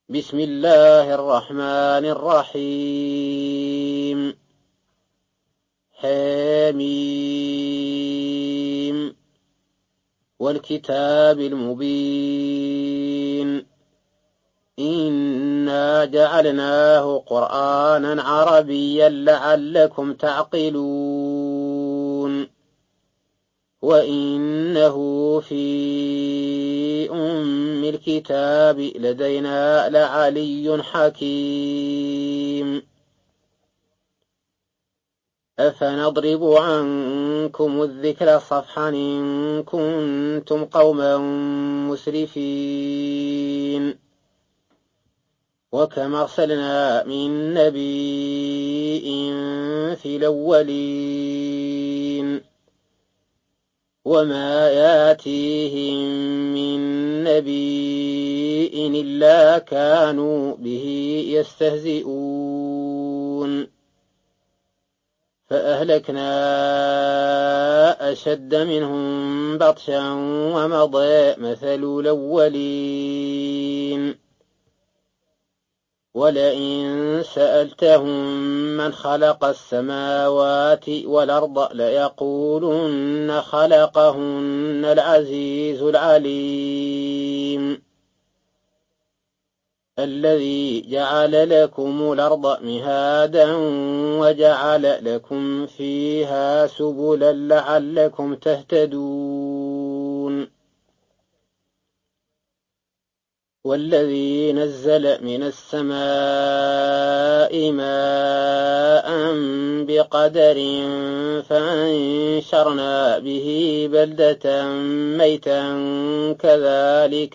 بسم الله الرحمن الرحيم. حميم والكتاب المبين إنا جعلناه قرآنا عربيا لعلكم تعقلون وإنه في أم الكتاب لدينا لعلي حكيم أفنضرب عنكم الذكر صفحا إن كنتم قوما مسرفين وكم أرسلنا من نبي في الأولين وما ياتيهم من نبي إلا كانوا به يستهزئون فأهلكنا أشد منهم بطشا ومضى مثل الأولين ولئن سألتهم من خلق السماوات والأرض ليقولن خلقهن العزيز العليم الذي جعل لكم الأرض مهادا وجعل لكم فيها سبلا لعلكم تهتدون والذي نزل من السماء ماء بقدر فأنشرنا به بلدة ميتا كذلك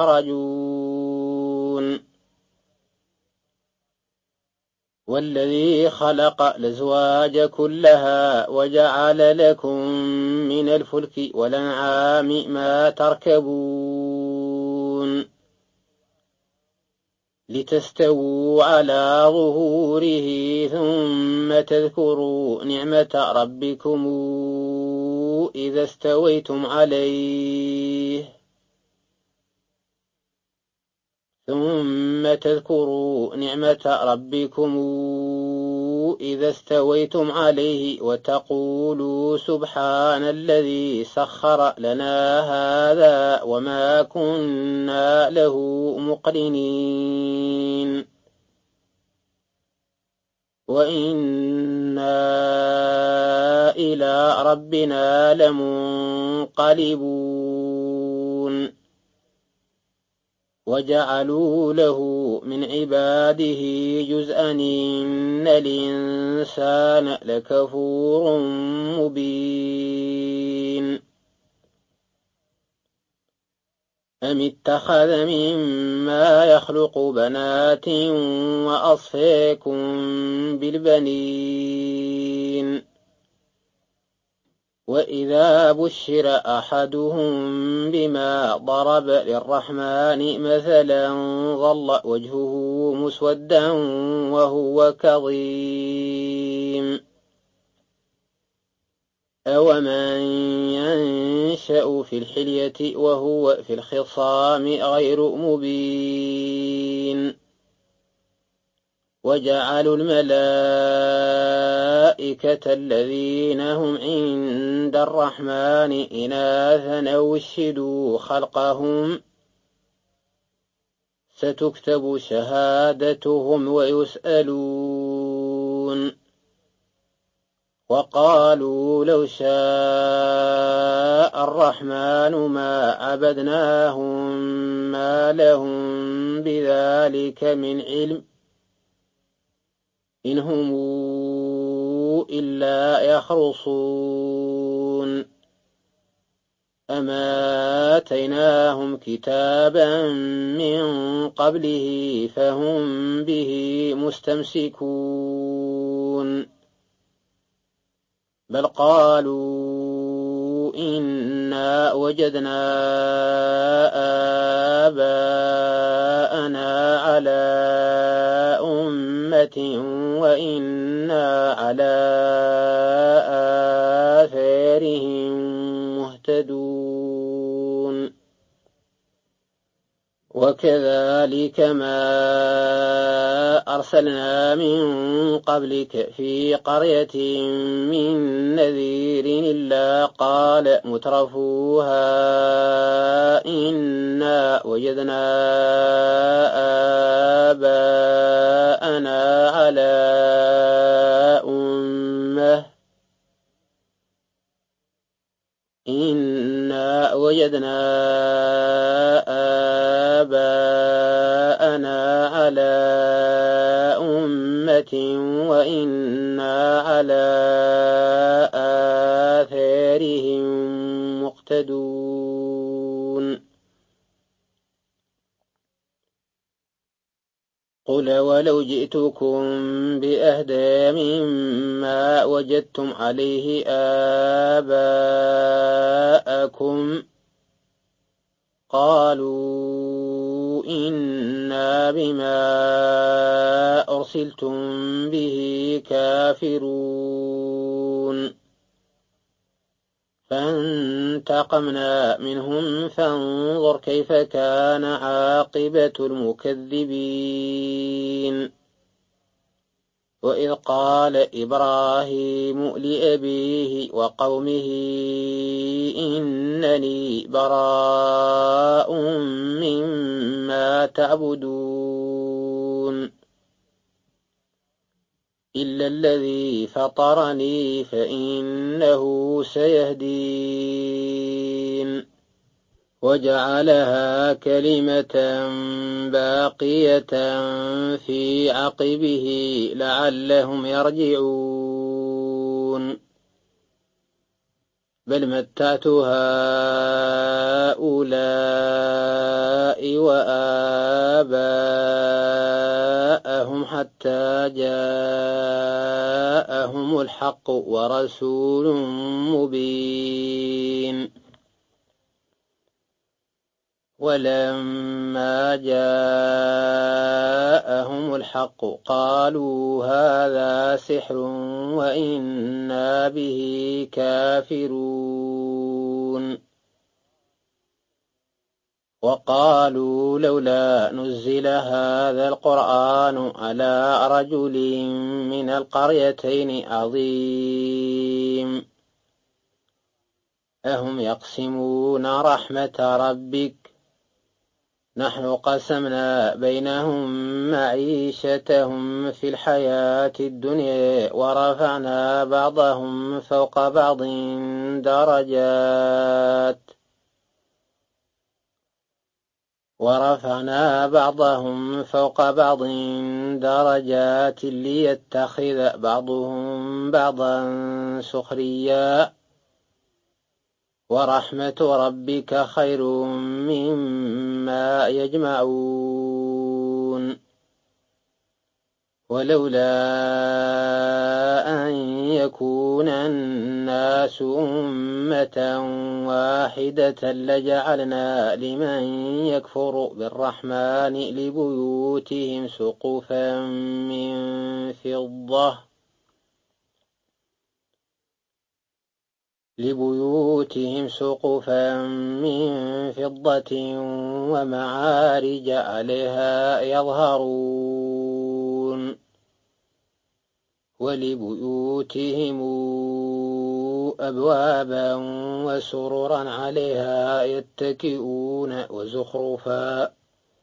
تخرجون والذي خلق الأزواج كلها وجعل لكم من الفلك والأنعام ما تركبون لتستووا على ظهوره ثم تذكروا نعمة ربكم إذا استويتم عليه وتقولوا سبحان الذي سخر لنا هذا وما كنا له مقرنين وإنا إلى ربنا لمنقلبون وجعلوا له من عباده جزءا إن الإنسان لكفور مبين أم اتخذ مما يخلق بنات وأصفاكم بالبنين وإذا بشر أحدهم بما ضرب للرحمن مثلا ظل وجهه مسودا وهو كظيم أومن ينشأ في الحلية وهو في الخصام غير مبين وجعلوا الملائكة الذين هم عند الرحمن إناثا أو اشهدوا خلقهم ستكتب شهادتهم ويسألون وقالوا لو شاء الرحمن ما عبدناهم ما لهم بذلك من علم إن هم إلا يخرصون أما آتيناهم كتابا من قبله فهم به مستمسكون بل قالوا إنا وجدنا آباءنا على أمة وإنا على آثارهم مهتدون وكذلك ما أرسلنا من قبلك في قرية من نذير إلا قال مترفوها إنا وجدنا آباءنا على أمة إنا وجدنا آباءنا على أمة وإنا على آثارهم مقتدون قل ولو جئتكم بأهدى مما وجدتم عليه آباءكم قالوا إنا بما أرسلتم به كافرون فانتقمنا منهم فانظر كيف كان عاقبة المكذبين وإذ قال إبراهيم لأبيه وقومه إنني براء مما تعبدون إلا الذي فطرني فإنه سيهدين وجعلها كلمة باقية في عقبه لعلهم يرجعون بل متعت هؤلاء وآباءهم حتى جاءهم الحق ورسول مبين ولما جاءهم الحق قالوا هذا سحر وإنا به كافرون وقالوا لولا نزل هذا القرآن على رجل من القريتين عظيم أهم يقسمون رحمة ربك نحن قسمنا بينهم معيشتهم في الحياة الدنيا ورفعنا بعضهم فوق بعض درجات ليتخذ بعضهم بعضا سخريا ورحمة ربك خير مما يجمعون ولولا أن يكون الناس أمة واحدة لجعلنا لمن يكفر بالرحمن لبيوتهم سقفا من فضة ومعارج عليها يظهرون ولبيوتهم أبوابا وسررا عليها يتكئون وزخرفا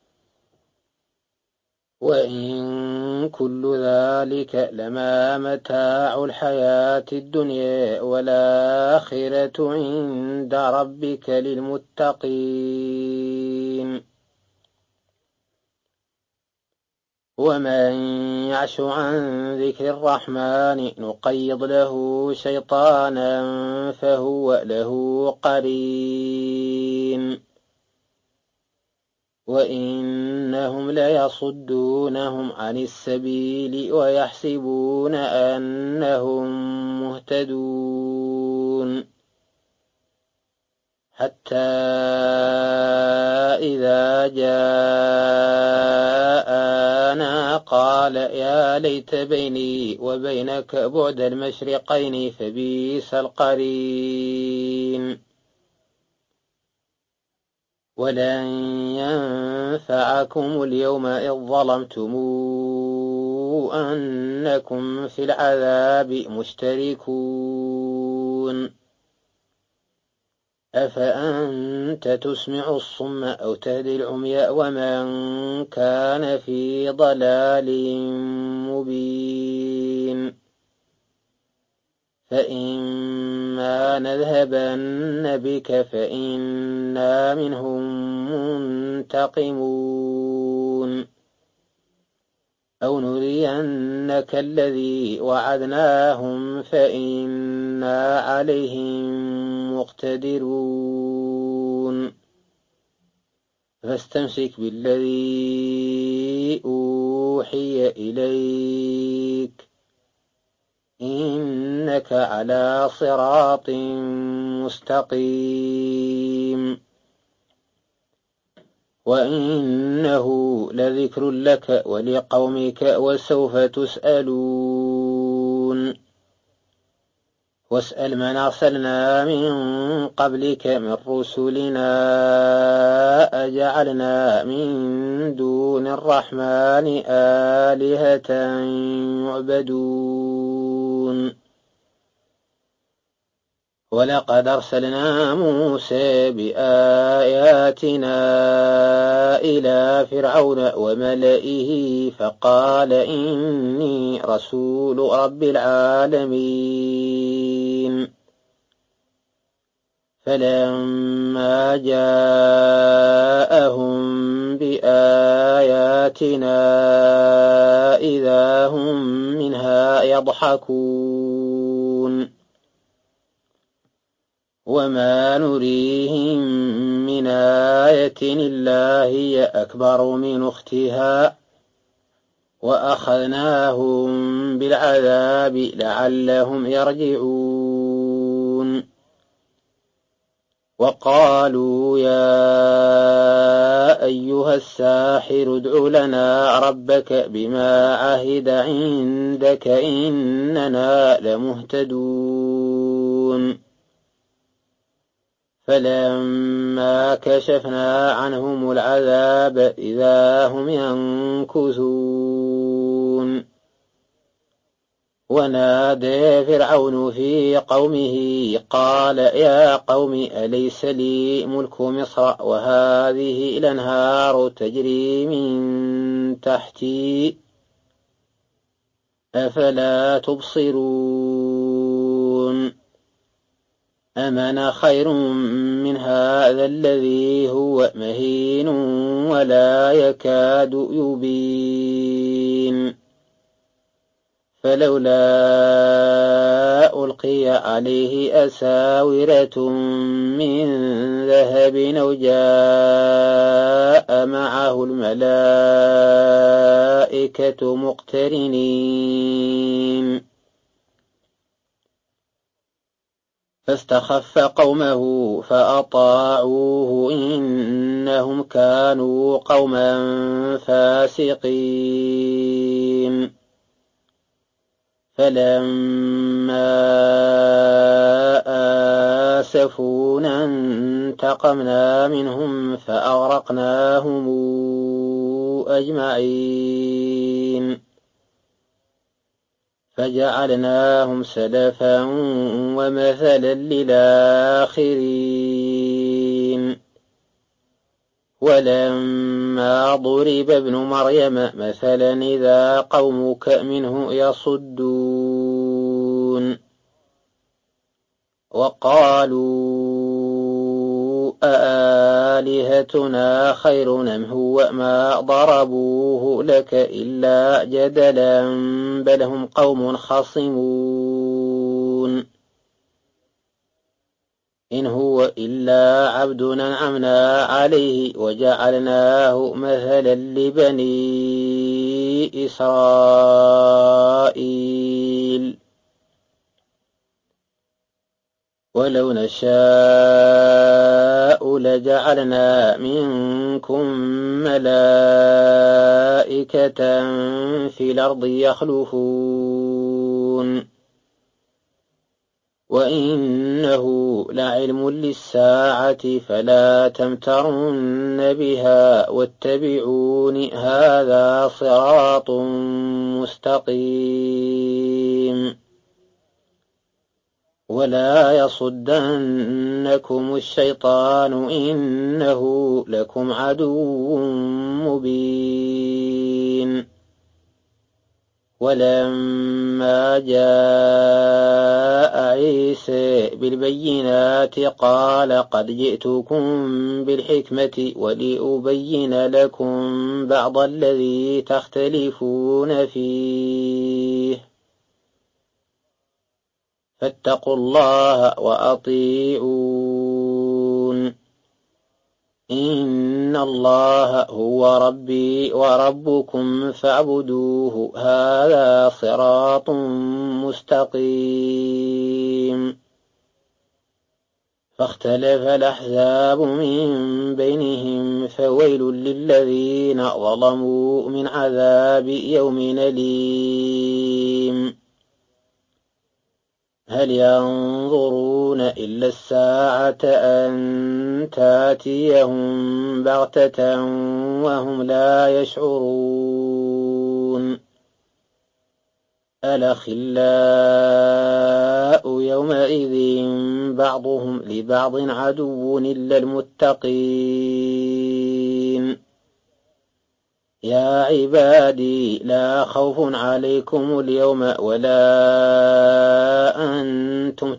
وإن كل ذلك لما متاع الحياة الدنيا والآخرة عند ربك للمتقين ومن يعش عن ذكر الرحمن نقيض له شيطانا فهو له قرين وإنهم ليصدونهم عن السبيل ويحسبون أنهم مهتدون حتى إذا جاءنا قال يا ليت بيني وبينك بعد المشرقين فبئس القرين ولن ينفعكم اليوم إذ ظلمتم أنكم في العذاب مشتركون أفأنت تسمع الصم أو تهدي العمي ومن كان في ضلال مبين فإما نذهبن بك فإنا منهم منتقمون أو نرينك الذي وعدناهم فإنا عليهم مقتدرون فاستمسك بالذي أوحي إليك إنك على صراط مستقيم وإنه لذكر لك ولقومك وسوف تسألون واسأل من أرسلنا من قبلك من رسلنا أجعلنا من دون الرحمن آلهة يعبدون ولقد أرسلنا موسى بآياتنا إلى فرعون وملئه فقال إني رسول رب العالمين فلما جاءهم بآياتنا إذا هم منها يضحكون وما نريهم من آية إلا هي أكبر من أختها وأخذناهم بالعذاب لعلهم يرجعون وقالوا يا أيها الساحر ادع لنا ربك بما عهد عندك إننا لمهتدون فلما كشفنا عنهم العذاب إذا هم ينكثون ونادى فرعون في قومه قال يا قوم أليس لي ملك مصر وهذه الأنهار تجري من تحتي أفلا تبصرون أم أنا خير من هذا الذي هو مهين ولا يكاد يبين فلولا ألقي عليه أساورة من ذهب أو جاء معه الملائكة مقترنين فاستخف قومه فأطاعوه إنهم كانوا قوما فاسقين فلما آسفونا انتقمنا منهم فأغرقناهم أجمعين فجعلناهم سلفا ومثلا للآخرين ولما ضرب ابن مريم مثلا إذا قومك منه يصدون وقالوا أآلهتنا خير أم هو ما ضربوه لك إلا جدلا بل هم قوم خصمون إن هو إلا عبد أنعمنا عليه وجعلناه مثلا لبني إسرائيل ولو نشاء لجعلنا منكم ملائكة في الأرض يخلفون وإنه لعلم للساعة فلا تمترن بها واتبعون هذا صراط مستقيم ولا يصدنكم الشيطان إنه لكم عدو مبين ولما جاء عيسى بالبينات قال قد جئتكم بالحكمة ولأبين لكم بعض الذي تختلفون فيه فاتقوا الله وأطيعون إن الله هو ربي وربكم فاعبدوه هذا صراط مستقيم فاختلف الأحزاب من بينهم فويل للذين ظلموا من عذاب يوم أليم هل ينظرون إلا الساعة أن تأتيهم بغتة وهم لا يشعرون الأخلاء يومئذ بعضهم لبعض عدو إلا المتقين يا عبادي لا خوف عليكم اليوم ولا أنتم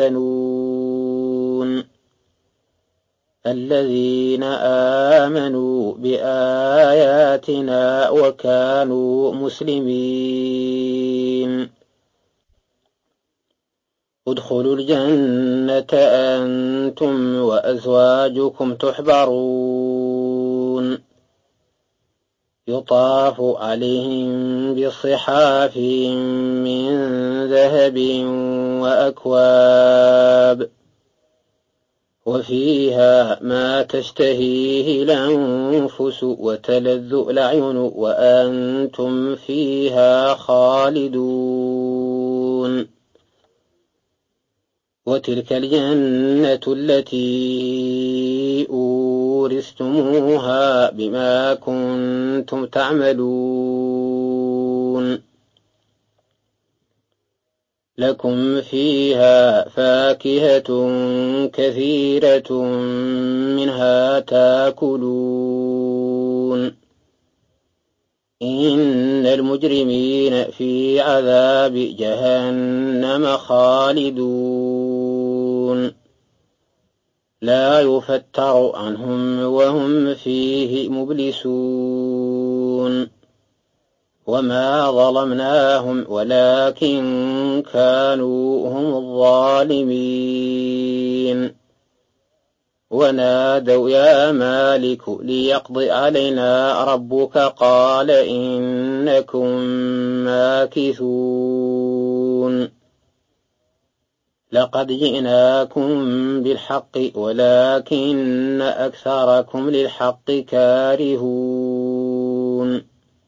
تحزنون الذين آمنوا بآياتنا وكانوا مسلمين ادخلوا الجنة أنتم وأزواجكم تحبرون يطاف عليهم بصحاف من ذهب وأكواب وفيها ما تشتهيه الأنفس وتلذ الأعين وأنتم فيها خالدون وتلك الجنة التي أورثتموها بما كنتم تعملون لكم فيها فاكهة كثيرة منها تاكلون إن المجرمين في عذاب جهنم خالدون لا يفتر عنهم وهم فيه مبلسون وما ظلمناهم ولكن كانوا هم الظالمين ونادوا يا مالك ليقض علينا ربك قال إنكم ماكثون لقد جئناكم بالحق ولكن أكثركم للحق كارهون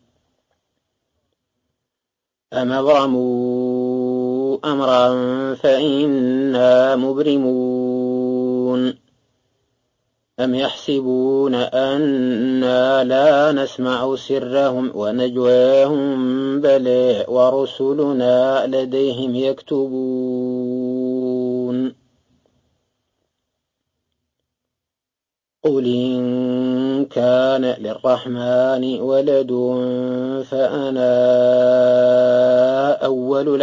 أم أبرموا أمرا فإنا مبرمون أم يحسبون أنا لا نسمع سرهم ونجواهم بلى ورسلنا لديهم يكتبون قل إن كان للرحمن ولد فأنا أول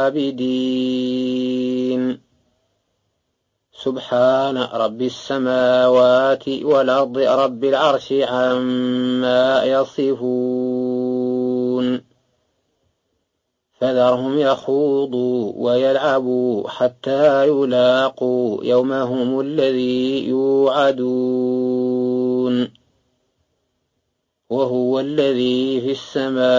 العابدين سبحان رب السماوات والأرض رب العرش عما يصفون فذرهم يخوضوا ويلعبوا حتى يلاقوا يومهم الذي يوعدون وهو الذي في السماء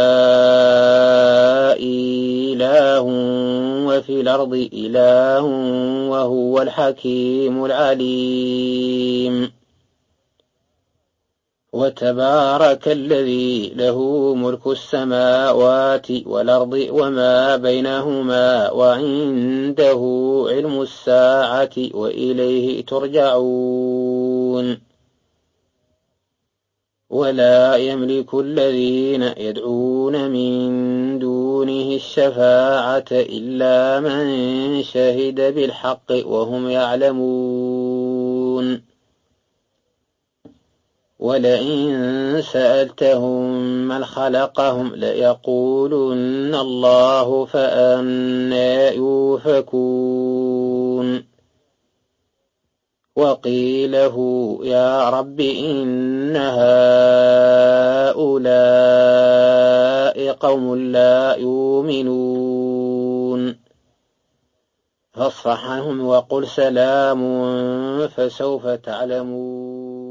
إله وفي الأرض إله وهو الحكيم العليم وتبارك الذي له ملك السماوات والأرض وما بينهما وعنده علم الساعة وإليه ترجعون ولا يملك الذين يدعون من دونه الشفاعة إلا من شهد بالحق وهم يعلمون ولئن سألتهم من خلقهم ليقولن الله فأنى يؤفكون وقيله يا رب إن هؤلاء قوم لا يؤمنون فاصفح عنهم وقل سلام فسوف تعلمون